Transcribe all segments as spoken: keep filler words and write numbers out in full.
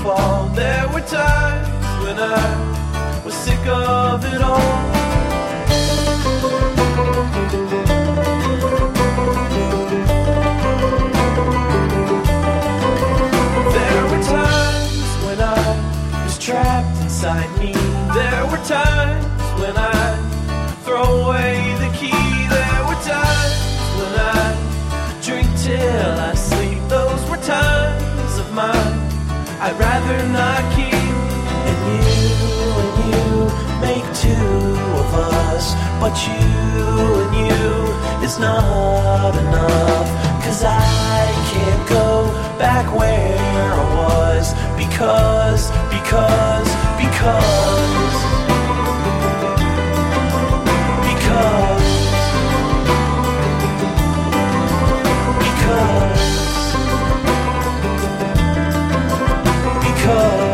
fall. There were times when I was sick of it all. There were times when I was trapped inside me. There were times when I throw away the key. There were times when I drink till I sleep. Those were times of mine I'd rather not keep. And you and you make two of us, but you and you is not enough. Cause I can't go back where I was. Because, because, because Because Because Because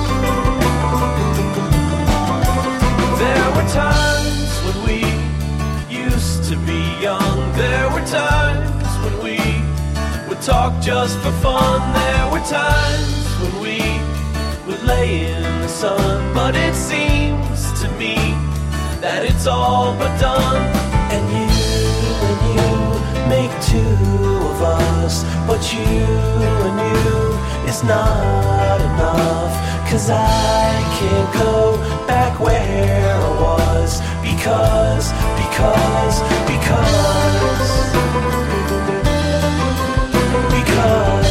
there were times when we used to be young. There were times when we would talk just for fun. There were times when we would lay in the sun. But it seems to me that it's all but done. And you and you make two of us, but you and you is not enough. Cause I can't go back where I was. Because, because, because Because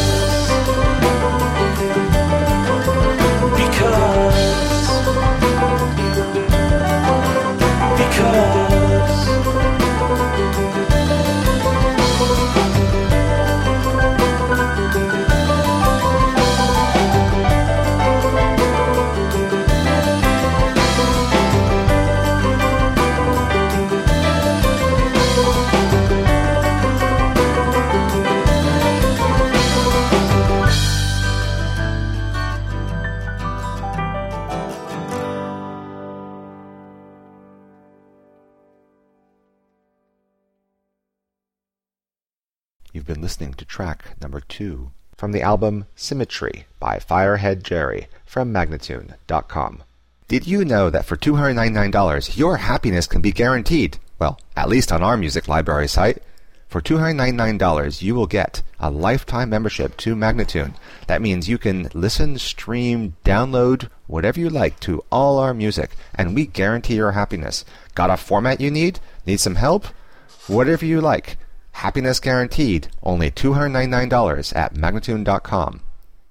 You've been listening to track number two from the album Symmetry by Firehead Jerry from Magnatune dot com. Did you know that for two hundred ninety-nine dollars your happiness can be guaranteed? Well, at least on our music library site. For two hundred ninety-nine dollars you will get a lifetime membership to Magnatune. That means you can listen, stream, download, whatever you like to all our music, and we guarantee your happiness. Got a format you need? Need some help? Whatever you like. Happiness guaranteed. Only two hundred ninety-nine dollars at Magnatune dot com.